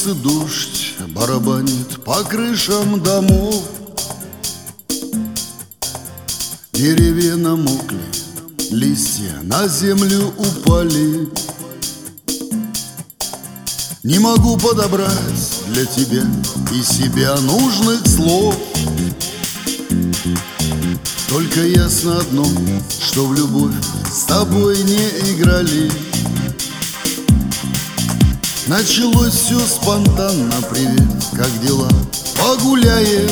улице дождь барабанит по крышам домов. Деревья намокли, листья на землю упали. Не могу подобрать для тебя и себя нужных слов. Только ясно одно, что в любовь с тобой не играли. Началось все спонтанно, привет, как дела? Погуляем.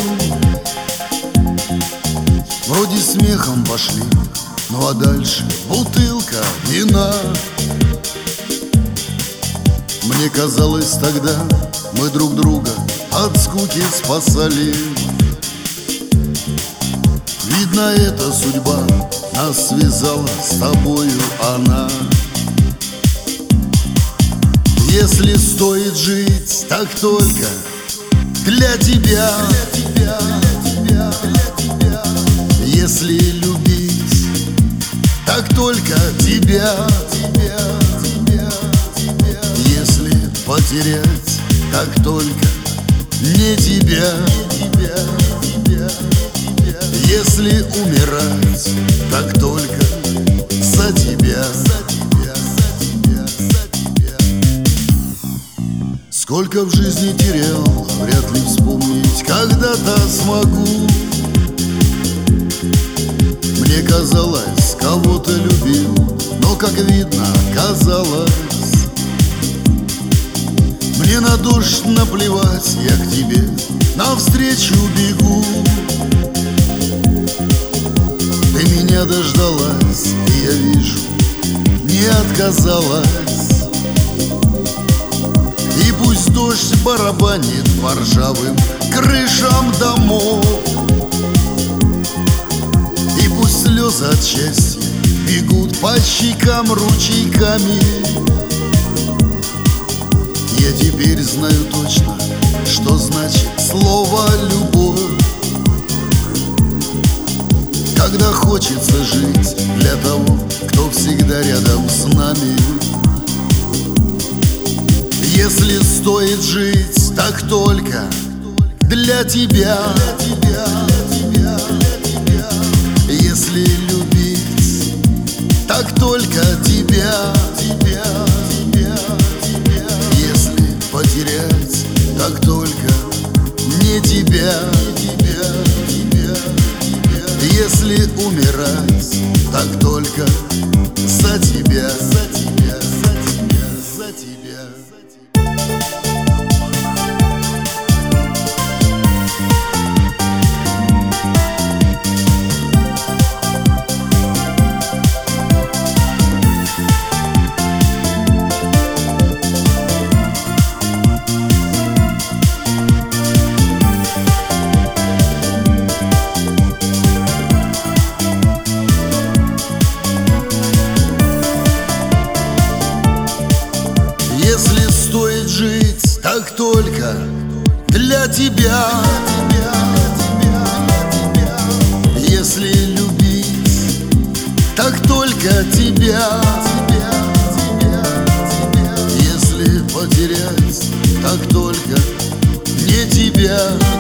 Вроде смехом пошли, ну а дальше бутылка вина. Мне казалось тогда, мы друг друга от скуки спасали. Видно, эта судьба нас связала с тобою она. Если стоит жить, так только для тебя. Если любить, так только тебя. Если потерять, так только не тебя. Если умирать, так только за тебя. Сколько в жизни терял, вряд ли вспомнить когда-то смогу. Мне казалось, кого-то любил, но, как видно, казалось. Мне на дождь наплевать, я к тебе навстречу бегу. Ты меня дождалась, и я вижу, не отказалась. И пусть дождь барабанит по ржавым крышам домов, и пусть слезы от счастья бегут по щекам ручейками. Я теперь знаю точно, что значит слово «любовь». Когда хочется жить для того, кто всегда рядом с нами. Если стоит жить, так только для тебя. Если любить, так только тебя. Если потерять, так только не тебя. Если умирать, так только за тебя. За тебя, за тебя, за тебя. Если стоит жить, так только для тебя. Если любить, так только тебя. Если потерять, так только не тебя.